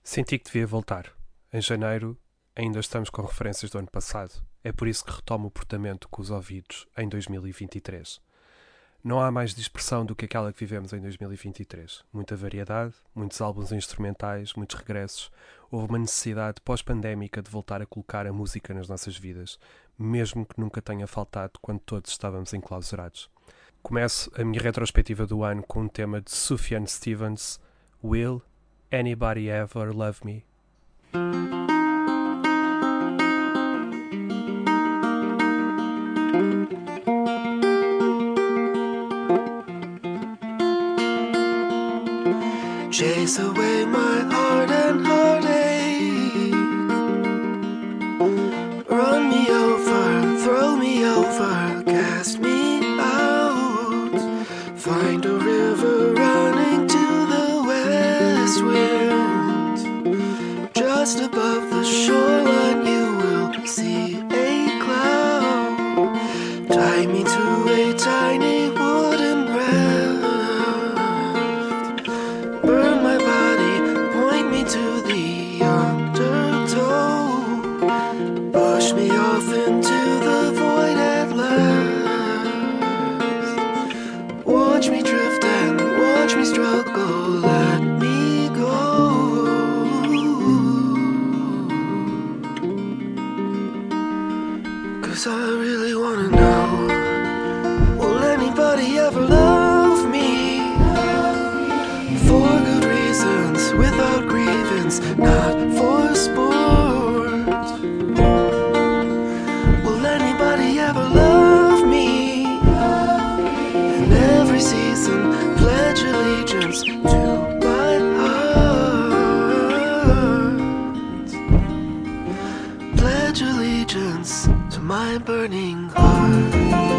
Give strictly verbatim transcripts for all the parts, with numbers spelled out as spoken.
Senti que devia voltar. Em janeiro, ainda estamos com referências do ano passado. É por isso que retomo o portamento com os ouvidos em dois mil e vinte e três. Não há mais dispersão do que aquela que vivemos em dois mil e vinte e três. Muita variedade, muitos álbuns instrumentais, muitos regressos. Houve uma necessidade pós-pandémica de voltar a colocar a música nas nossas vidas, mesmo que nunca tenha faltado quando todos estávamos enclausurados. Começo a minha retrospectiva do ano com um tema de Sufjan Stevens, Will Anybody Ever Love Me? Chase away my heart and heartache. Run me over, throw me over, cast me out. Find a river running to the west wind. Just above the shoreline you will see a cloud. Tie me to a tiny wooden raft. Burn my body, point me to the undertow. Push me off into the void at last. Watch me drift and watch me struggle, let me go. Cause I really wanna know, will anybody ever love me? For good reasons, without grievance, not for sport. Will anybody ever love me? In every season, pledge allegiance to my heart. Pledge allegiance to my burning heart.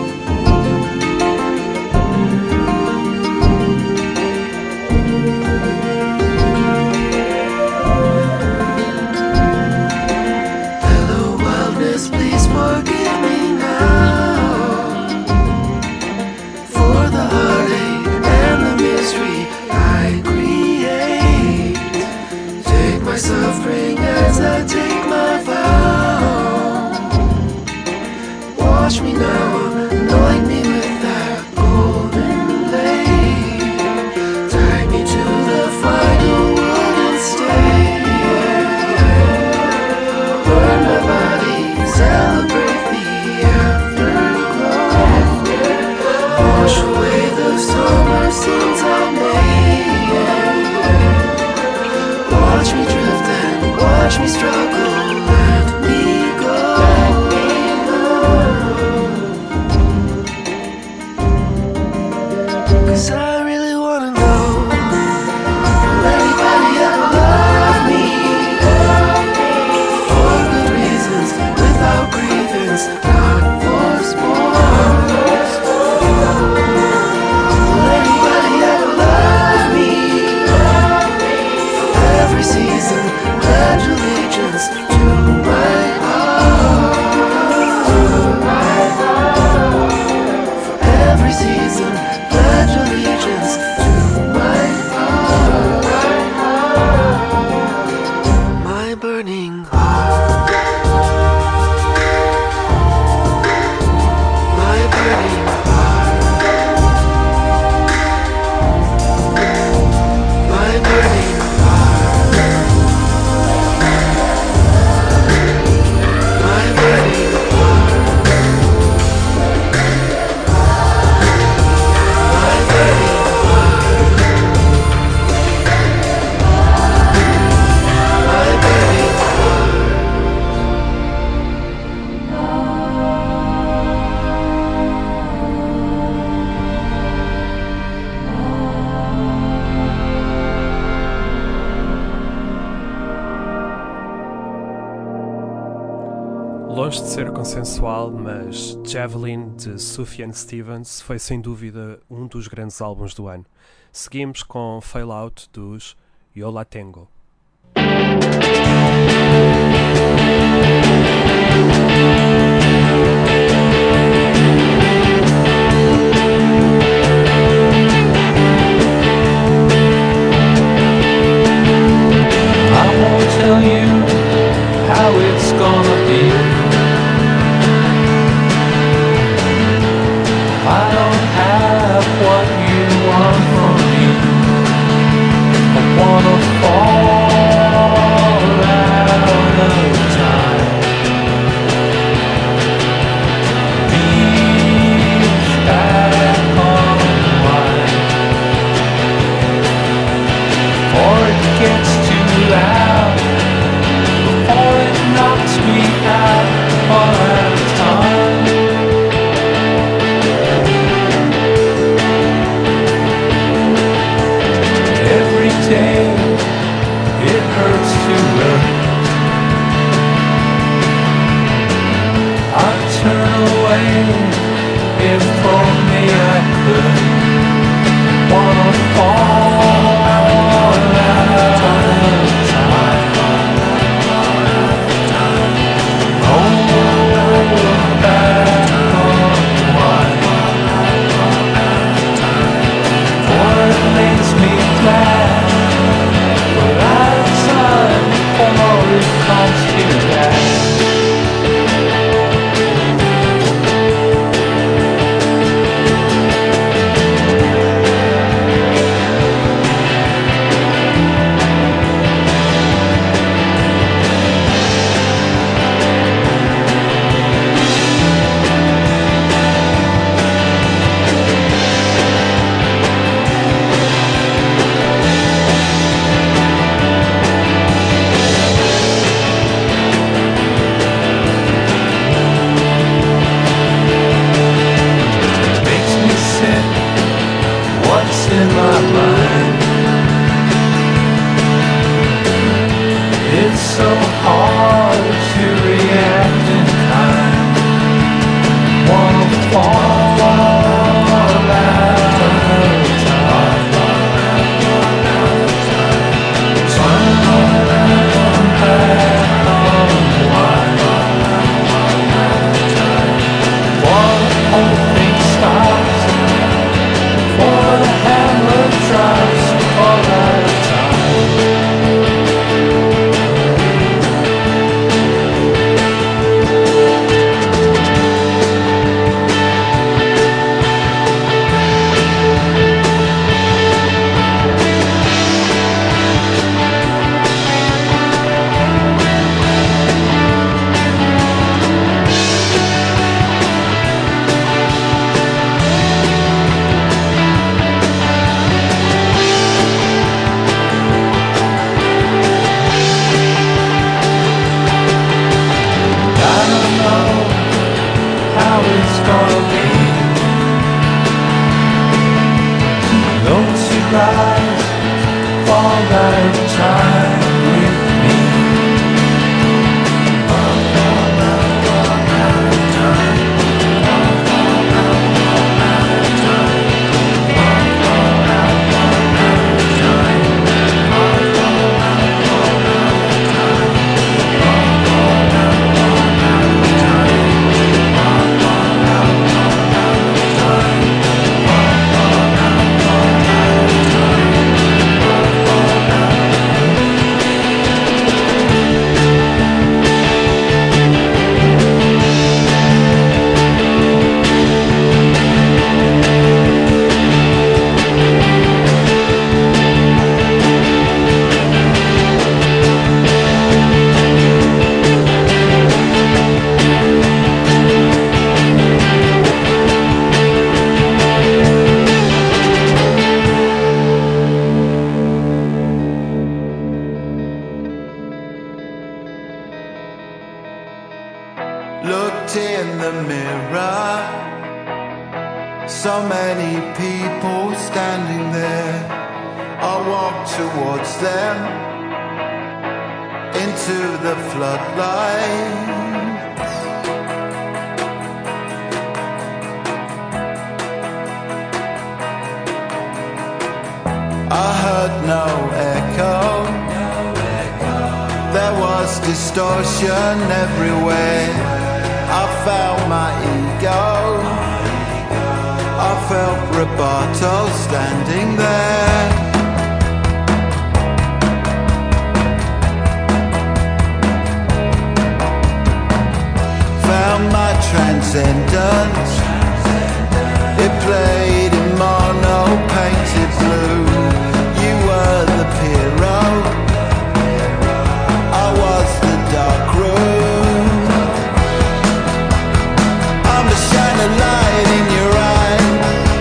Please forgive me now for the heartache and the misery I create. Take my suffering as I take my vow. Wash me now, anoint me with that golden blade. Tie me to the final wooden stake. Burn my body, celebrate the afterglow. Wash away the summer scenes I made. Watch me drift and watch me struggle, let me go. Cause I really wanna know, will anybody ever love me? For good reasons, without grievance, not for sport. Will anybody ever love me? For every season, pledge allegiance to my heart. For every season, pledge allegiance to my heart. My burning heart. My burning heart. My burning heart. My burning heart. My burning heart. My burning heart. Longe de ser consensual, mas Javelin, de Sufjan Stevens, foi sem dúvida um dos grandes álbuns do ano. Seguimos com Fail Out dos Yo La Tengo. I looked in the mirror. So many people standing there. I walked towards them into the floodlights. I heard no echo. There was distortion everywhere. I felt my ego. I felt Roboto standing there. Found my transcendence. It played in mono, painted blue. You were the hero. I was the dark room. I'm the shining light in your eye.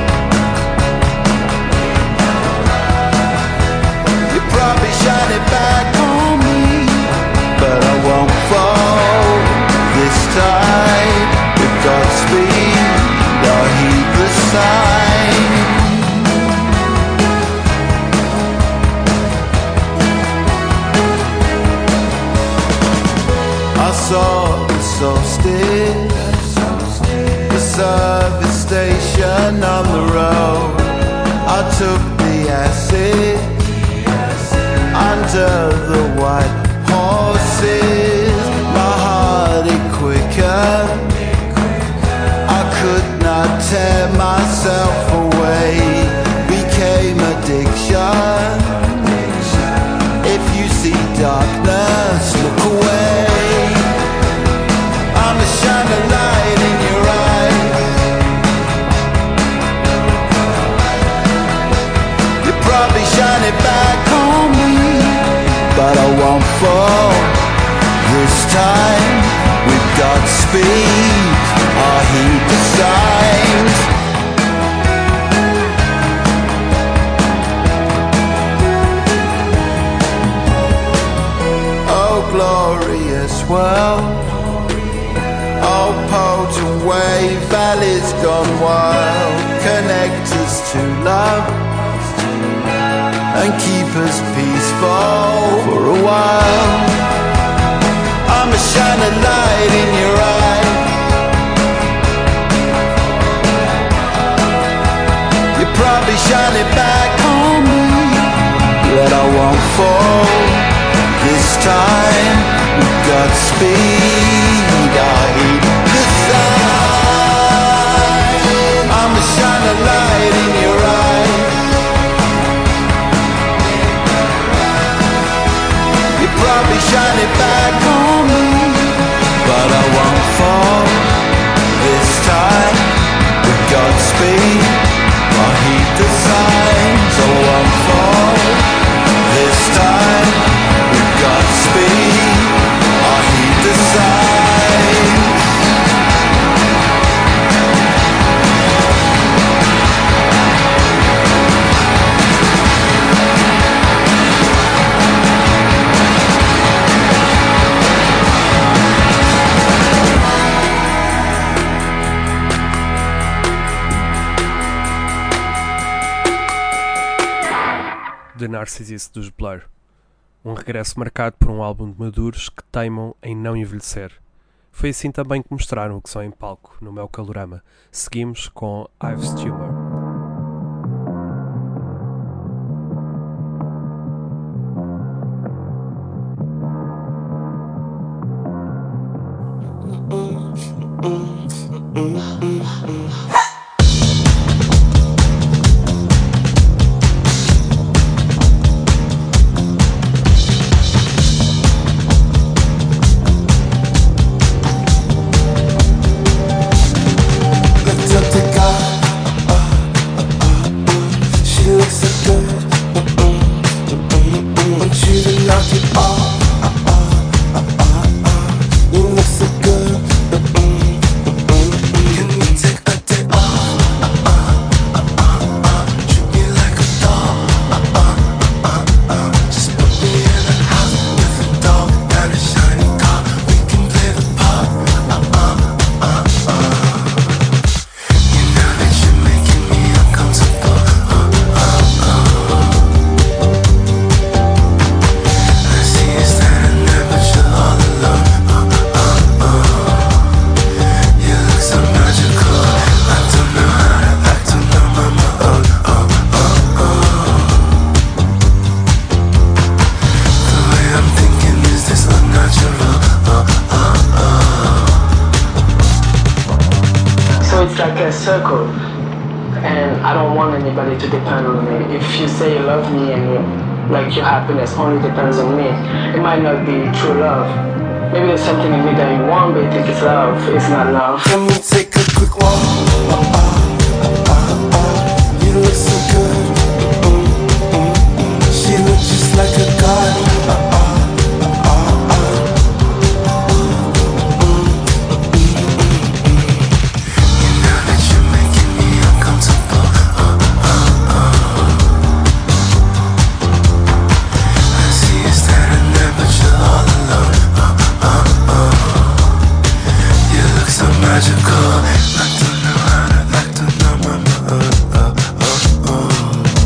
You probably shine it back on me, but I won't fall this time. With Godspeed, I'll heed the sign. I saw the solstice, the service station on the road. I took the acid under the white horses. My heart it quicker. I could not tear myself away. Became addiction. If you see darkness, look away. I'm the shining light in your eyes. You probably shine it back on me, but I won't fall this time. With Godspeed, I'll heed the signs. Oh, glorious world. Oh, potent wave, valleys gone wild. Connect us to love and keep us peaceful for a while. I'm a shining light in your eye. You probably shine it back on me, but I won't fall this time. With Godspeed, I'll heed the sign. I'm a shining light in your eye. You probably shine it back on me, but I won't fall this time. With Godspeed, I'll heed the signs. I won't fall this time. With Godspeed, I'll heed the signs. The Narcissist dos Blur. Um regresso marcado por um álbum de maduros que teimam em não envelhecer. Foi assim também que mostraram o que são em palco, no meu calorama. Seguimos com Ives Tumor. Uh-uh. circle, and I don't want anybody to depend on me. If you say you love me and you, like your happiness only depends on me, it might not be true love. Maybe there's something in me that you want, but you think it's love. It's not love. Let me take a quick walk. Uh, uh, uh, uh, uh. You look so good. Mm, mm, mm. She looks just like a god. Uh, uh, uh, uh, uh. Mm, mm, mm, mm. You know that you're making me uncomfortable. Uh, uh, uh. I see you standing there, but you're all alone. So magical, I don't know how to, I don't know my, uh, uh, uh, uh.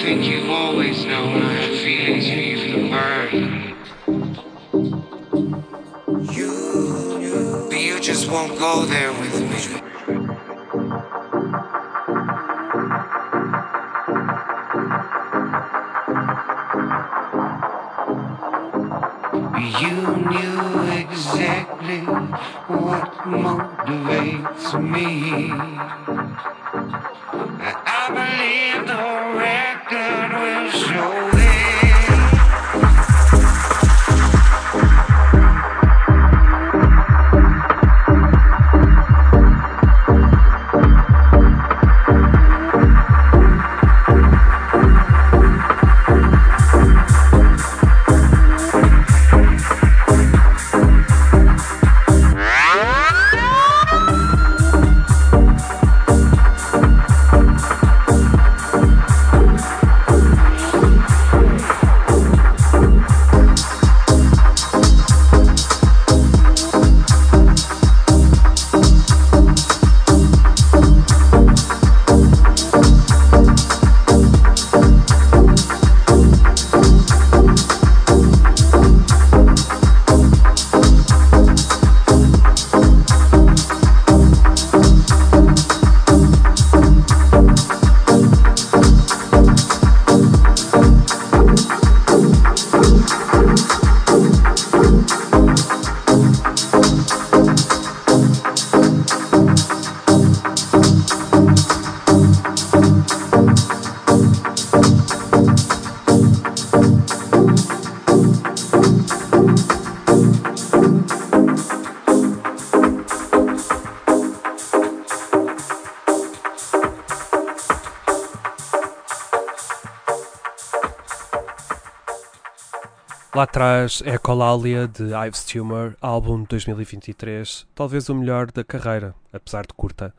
think you've always known I have feelings for you from birth. You, you, but you just won't go there with me. You knew exactly what motivates me. I believe the record will show it. Lá atrás é Ecolalia de Yves Tumor, álbum de dois mil e vinte e três, talvez o melhor da carreira, apesar de curta.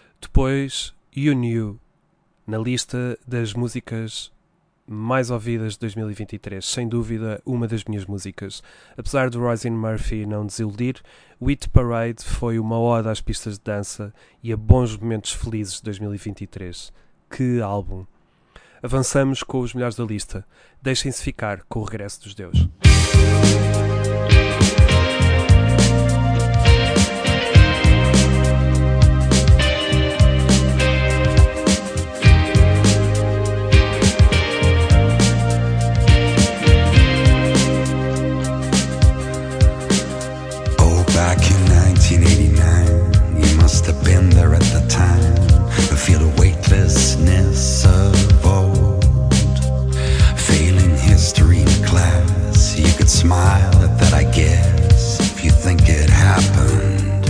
Depois, You Knew, na lista das músicas mais ouvidas de dois mil e vinte e três, sem dúvida uma das minhas músicas. Apesar de Roisin Murphy não desiludir, Wheat Parade foi uma ode às pistas de dança e a bons momentos felizes de dois mil e vinte e três. Que álbum! Avançamos com os melhores da lista. Deixem-se ficar com o Regresso dos Deus. Oh, back in nineteen eighty-nine, you must have been there at the time. Feel the weightlessness of old. Failing history in class, you could smile at that, I guess, if you think it happened.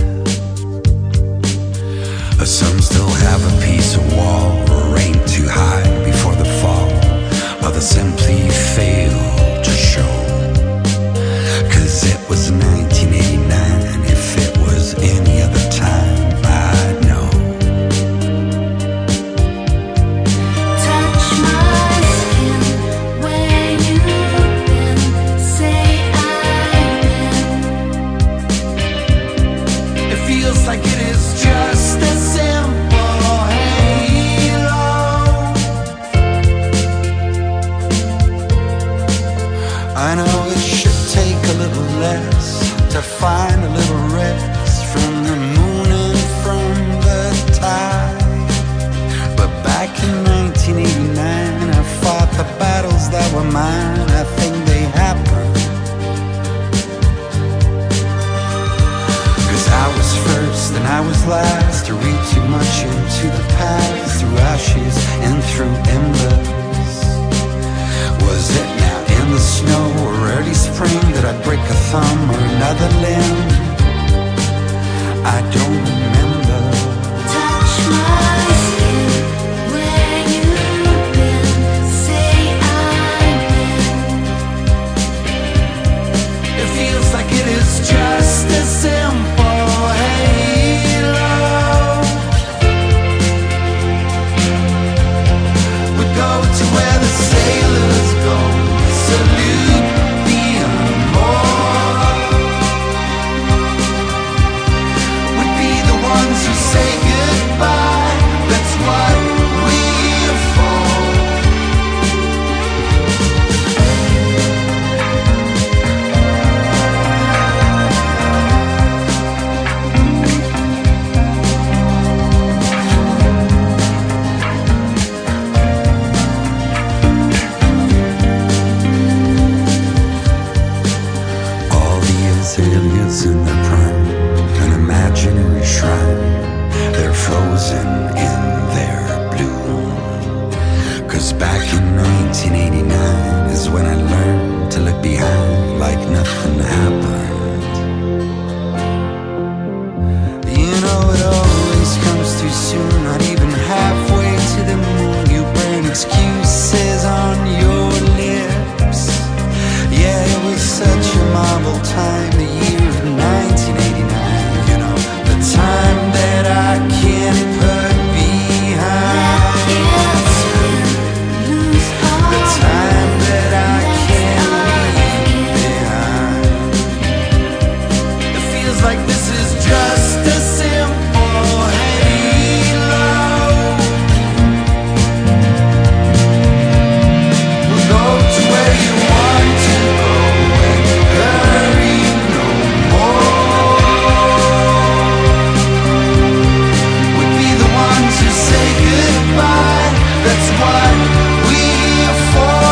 Some still have a piece of wall or aim too high before the fall. Others simply fail to show. Cause it was nineteen eighty-nine, and if it was any other time, I'd know. Like it is just a simple halo. I know it should take a little less to find a little rest from the moon and from the tide. But back in nineteen eighty-nine, I fought the battles that were mine. I think they happened. I was first and I was last to read too much into the past, through ashes and through embers. Was it now in the snow or early spring that I'd break a thumb or another limb? I don't remember. Touch my skin where you've been, say I'm in. It feels like it is just as simple. Sailors go, salute the amour. stars in their prime, an imaginary shrine. They're frozen in their blue. Cause back in nineteen eighty-nine is when I learned to look behind like nothing happened. You know it always comes too soon, not even halfway to the moon. You burn excuses on your lips. Yeah, it was such a marvel time, the year of nineteen eighty-nine. You know, the time that I can't put behind. The time that I can't leave behind. It feels like this is just a simple halo. We'll go to where you want to go and hurry no more. We'd be the ones who say goodbye. That's what we're for.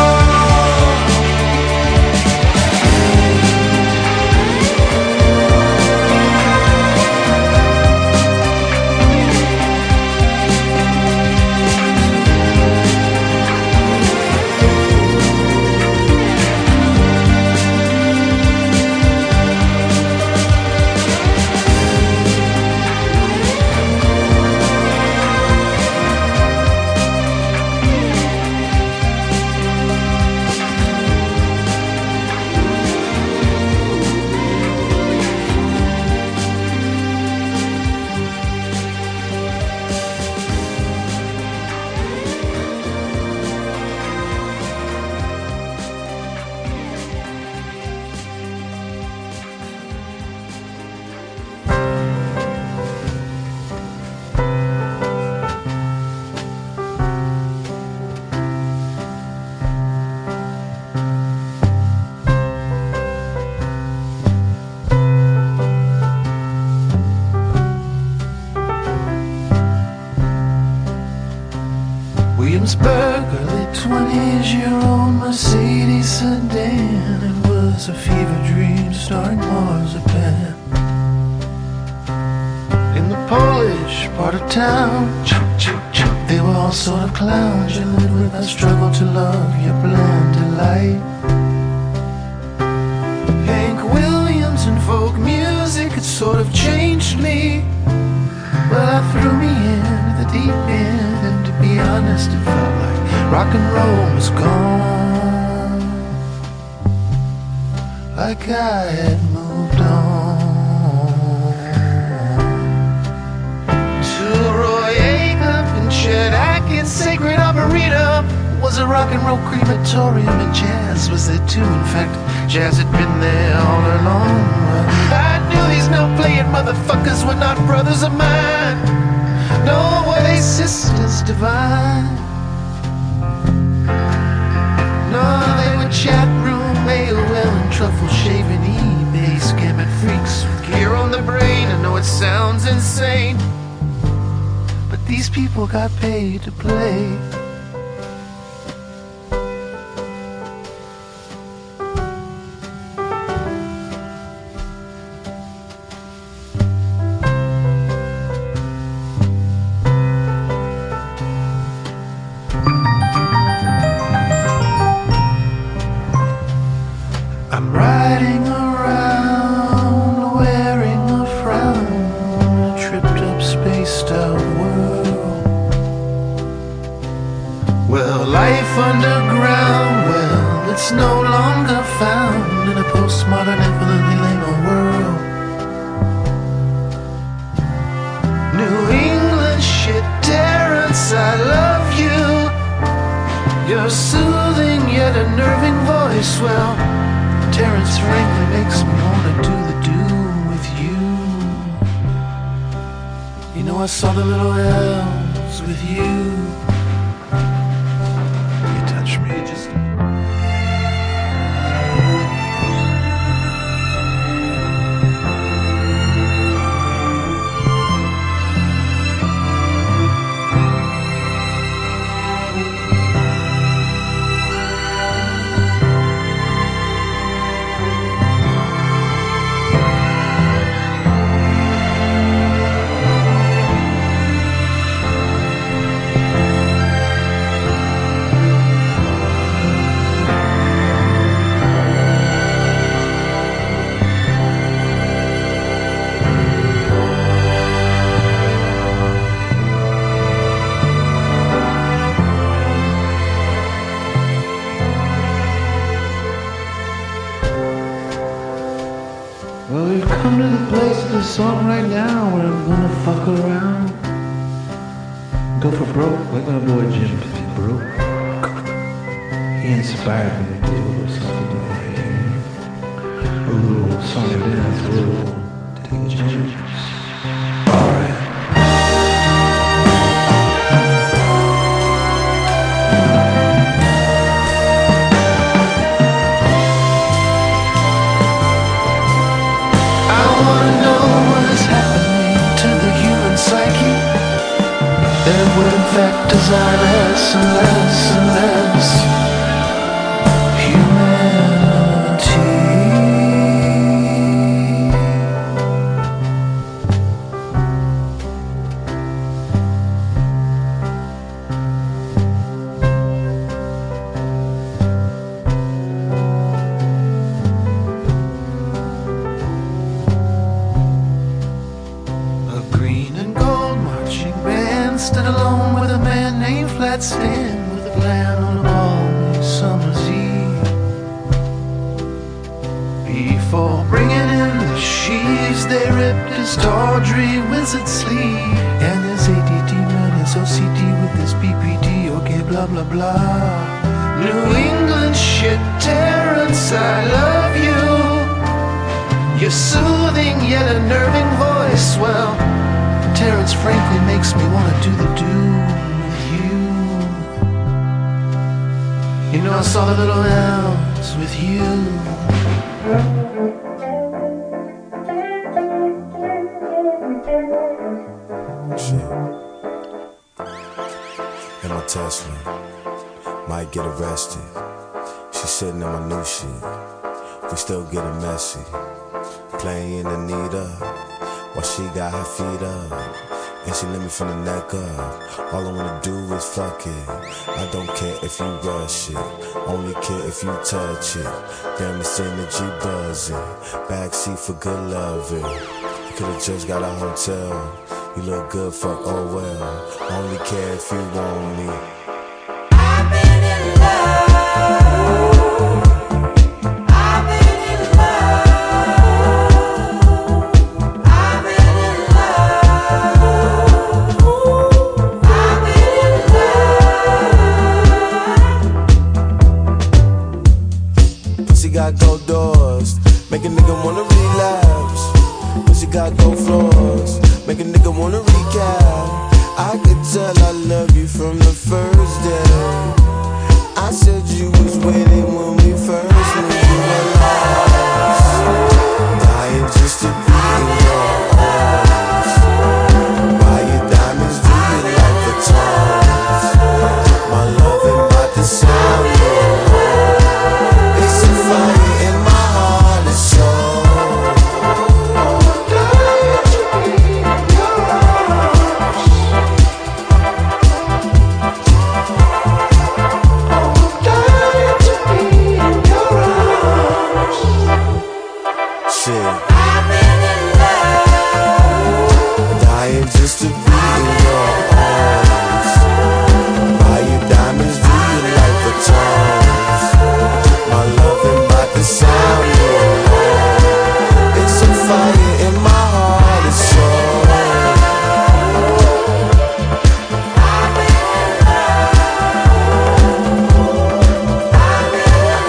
Williamsburg, early twenties, your old Mercedes sedan. It was a fever dream starring marzipan. In the Polish part of town, they were all sort of clowns. You lived with a struggle to love your bland delight. Hank Williams and folk music had sort of changed me. Well, I threw me into the deep end, and to be honest, it felt like rock and roll was gone. Like I had moved on. To Roy Acuff and Chet Atkins, Sacred Arboretum was a rock and roll crematorium, and jazz was there too. In fact, jazz had been there all along. I knew these no-playing motherfuckers were not brothers of mine, nor were they sisters divine. No, they were chat room, A O L, and truffle-shaving eBay scamming freaks with gear on the brain. I know it sounds insane, but these people got paid to play. I'm riding around wearing a frown, a tripped up spaced out world. Well, life underground, well, it's no longer found in a postmodern, infinitely lame world. New England shit, Terrence, I love you. Your soothing yet unnerving voice, well, Terrence frankly makes me wanna do the do with you. You know I saw the little elves with you. You touch me, you just Well, we've come to the place of the song right now where I'm gonna fuck around. Go for broke like my boy Jim is broke. He inspired me to do a little something like a little song and dance, a little take a chance. Alright. I wanna know what is happening to the human psyche. That would in fact desire less and less and less stood alone with a man named Flat Stan with a plan on a balmy summer's eve. Before bringing in the sheaves, they ripped his tawdry wizard sleeve and his A D D man, his O C D with his B P D. Okay, blah blah blah. New England shit, Terrence, I love you. Your soothing yet unnerving voice, well, Terrence frankly makes me want to do the do with you. You know I saw the little elves with you. Shit. In my Tesla, might get arrested. She's sitting in my new shit. We still getting messy. Playing Anita while she got her feet up, and she let me from the neck up. All I wanna do is fuck it. I don't care if you rush it, only care if you touch it. Damn, this energy buzzing, backseat for good loving. You could've just got a hotel. You look good, fuck, oh well. Only care if you want me. I've been in love. Got gold doors, make a nigga wanna relapse. Pussy got gold floors, make a nigga wanna recap. I could tell I love you from the first day. I said you was waiting when we first knew you were lost. Dying just to be in your arms. Buy your diamonds, do you like the tongs? My love ain't about to sound good. It's a fire in my heart and soul. Oh, dying to be in your arms. Oh, dying to be in your arms. Shit. I've been in love. Dying just to be in your arms. Buy your diamonds, do you like the tongs? My love ain't about to sound good. It's a fire in my heart and soul. I've been in love. I've been in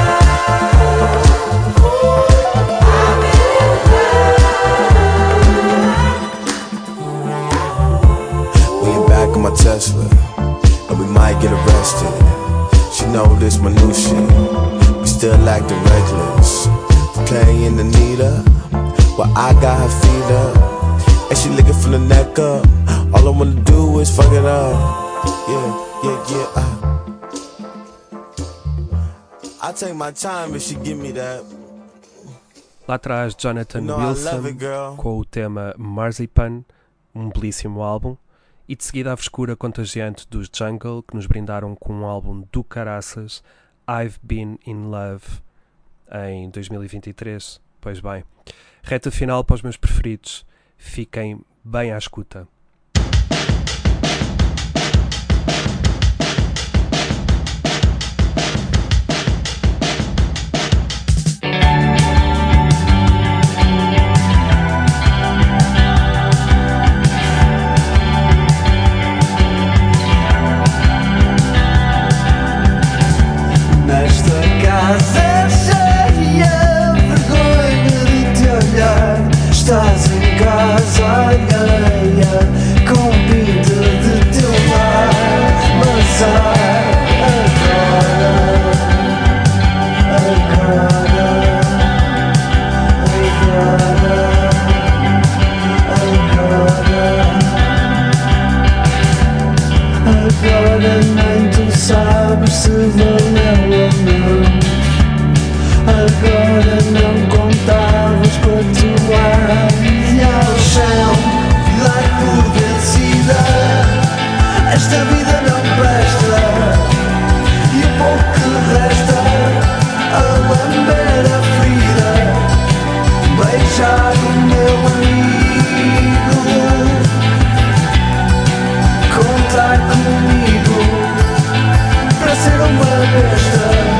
love. I've been in love. We ain't back in my Tesla, and we might get arrested. She know this my new shit. We still acting reckless. Playing Anita while I got her feet up, and she licking from the neck up. All I wanna do is fuck it up. Yeah, yeah, yeah. I, I take my time if she give me that. Lá atrás, Jonathan No, I Wilson love it, girl. com o tema Marzipan, um belíssimo álbum, e de seguida a frescura contagiante dos Jungle, que nos brindaram com um álbum do caraças, I've Been in Love, em dois mil e vinte e três. Pois bem, reta final para os meus preferidos. Fiquem bem à escuta. Esta vida não presta e o pouco que resta a lamber a ferida, beijar o meu amigo, contar comigo para ser uma besta.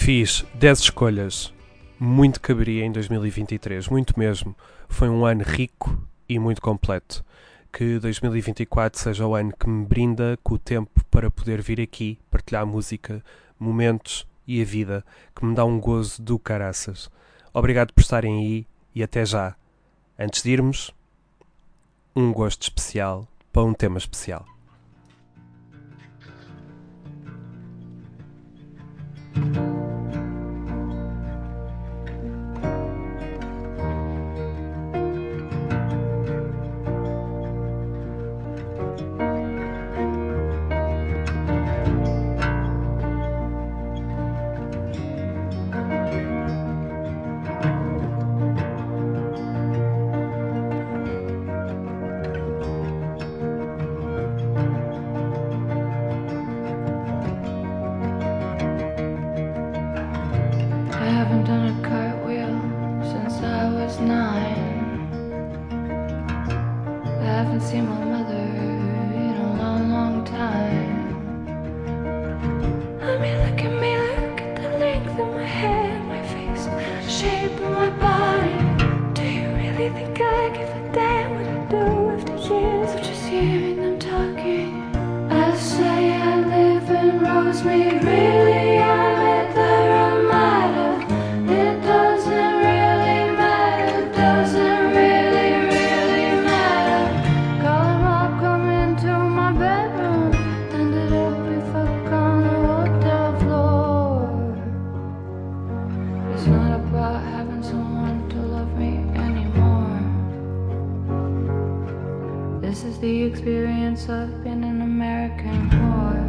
Fiz dez escolhas, muito caberia em dois mil e vinte e três, muito mesmo. Foi um ano rico e muito completo. Que dois mil e vinte e quatro seja o ano que me brinda com o tempo para poder vir aqui, partilhar música, momentos e a vida, que me dá um gozo do caraças. Obrigado por estarem aí e até já. Antes de irmos, um gosto especial para um tema especial. This is the experience of being an American whore.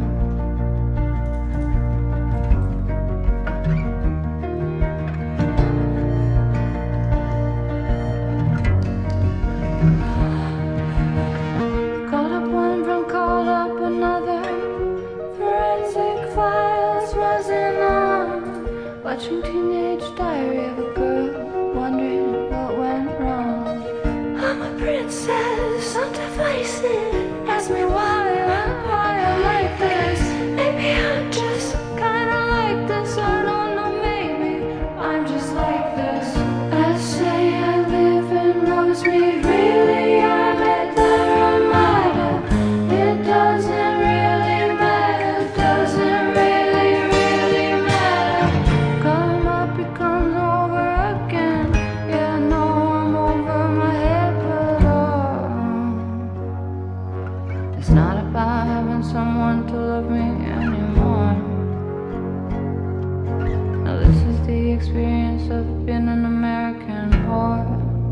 Called up one from called up another. Forensic files wasn't on. Watching Teenage Diary of a Girl, wondering what went wrong. I'm a princess on devices. Ask me why, why I'm like this. Maybe I'm just kinda like this. I don't know, maybe I'm just like this. I say I live in Rosemead, really I'm at the Ramada. It doesn't really matter, doesn't really, really matter. Call him up, he comes over again. Yeah, I know I'm over my head, but oh, it's not about having someone to love me anymore. Now this is the experience of being an American whore.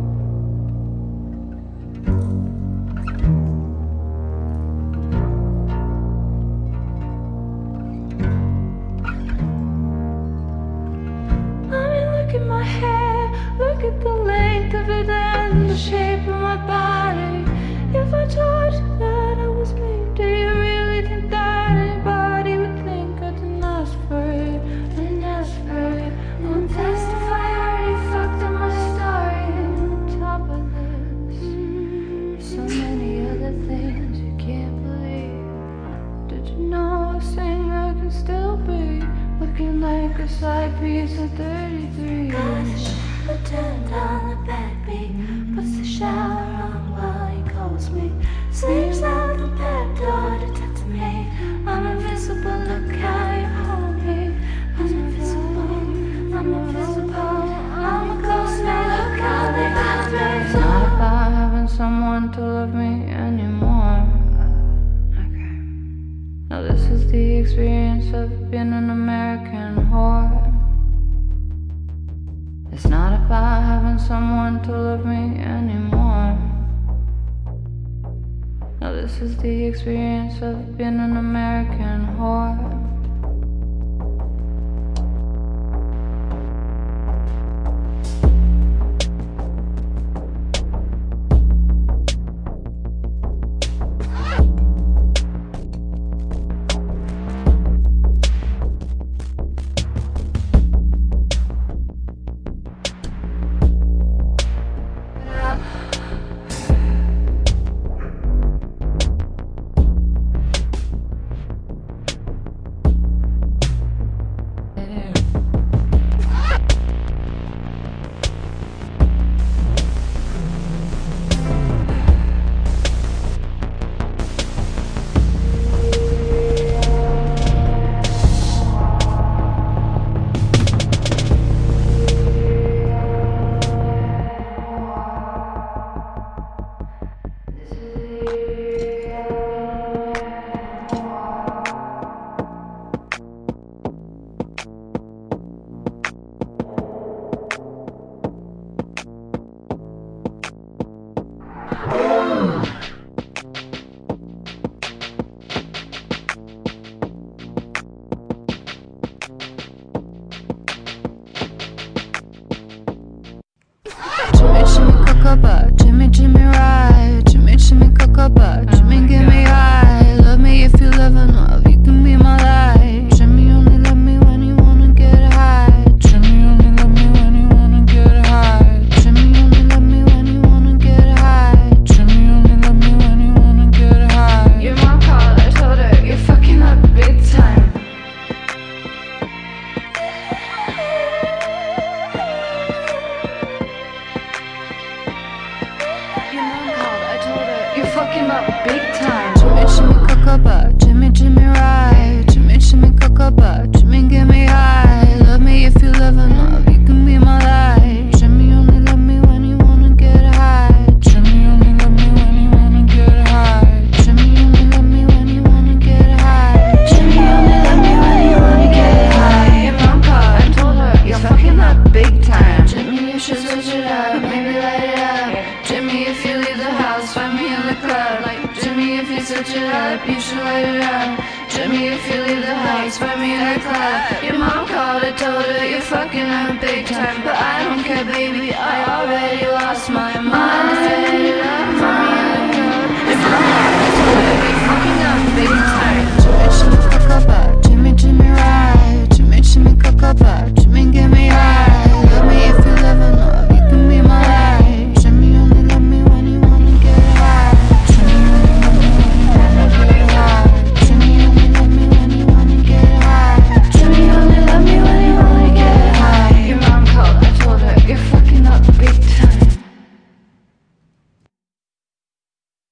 I mean, look at my hair, look at the length of it and the shape of my body. If I told you that I was me, do you really think that anybody would think I didn't ask for it? I didn't ask for it. Won't testify, I already fucked up my story. On top of this, so many other things you can't believe. Did you know a singer can still be looking like a side piece of thirty-three? Gosh, I turned on the backbeat, puts the shower on while he calls me. Sleeps out the back door to talk to me. I'm invisible, look how you hold me. I'm invisible, I'm invisible. I'm a ghost now, look how they got me. It's not about having someone to love me anymore. Okay. Now this is the experience of being an American whore. It's not about having someone to love me anymore. Now this is the experience of being an American whore. cocoa bar. Jimmy, Jimmy, ride. Jimmy, Jimmy, cocoa bar. Jimmy, give me high. Love me if you live and love. You can be my life. Jimmy only love me when you wanna get high. Jimmy only love me when you wanna get high. Jimmy only love me when you wanna get high. Jimmy only love me when you wanna get high. Your mom called, I told her you're fucking up big time. Your mom called, I told her you're fucking up big time. Jimmy, Jimmy, cocoa bar. Jimmy, Jimmy, ride. Jimmy, Jimmy, cocoa bar. Jimmy, get me high. Love me if you live and love. You can be my life. Jimmy only love me when you wanna get high. Jimmy only love me when you wanna get high. Jimmy only love me when you wanna get high. Jimmy only love me when you wanna get high. Your mom called, I told her you're fucking up big time. Jimmy, you should switch it up, maybe light it up. Jimmy, if you leave the house, find me in the club. Like Jimmy, if you switch it up, you should light it up. Jimmy, if you leave the house, find me in the club. Your mom called, I told her you're fucking up big time, but I don't care, baby, I already lost my mind.